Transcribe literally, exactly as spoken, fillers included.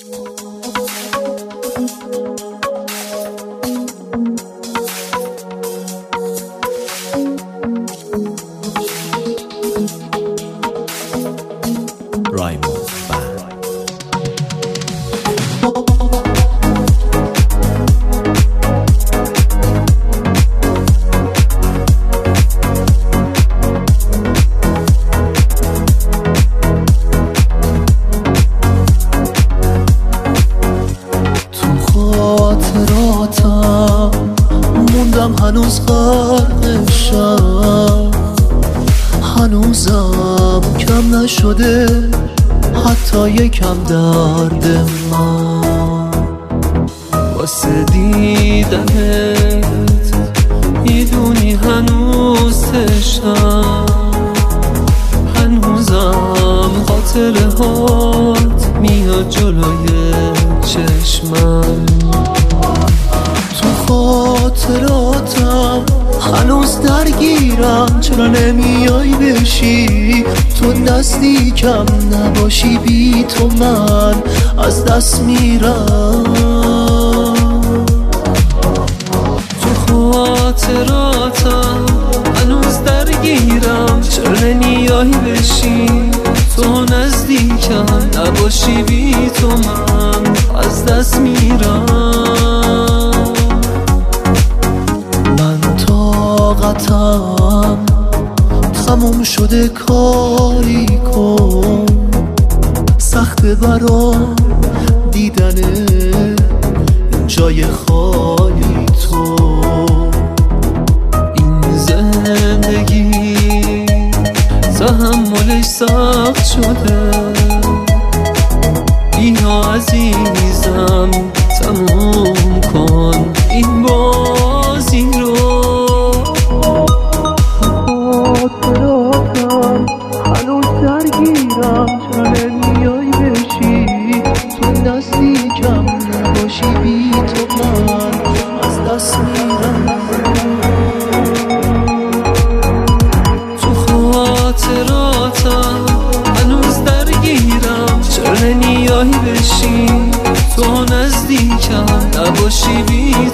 موندم هنوز غرقشم، هنوزم کم نشده حتی یکم درد من. واسه دیدنت میدونی هنوز تشنم، هنوزم خاطره هات میاد جلوی چشمم. تو خاطراتم هنوز درگیرم، چرا نمیای بشی تو نزدیکم نباشی، بی تو من از دست میرم. تو خاطراتم هنوز درگیرم، چرا نمیای بشی تو نزدیکم نباشی، بی تو من از دست میرم. طاقتم تموم شده، کاری کن سخته برام دیدن جای خالی تو. این زندگی تحملش سخت شده، بیا عزیزم تموم کن این بازی رو. خاطراتم هنوز درگیرم، چرا نمیای بشی تو نزدیکم نباشی، بی تو من از دست میرم. تو خاطراتم هنوز درگیرم، چرا نمیای بشی تو نزدیکم نباشی، بی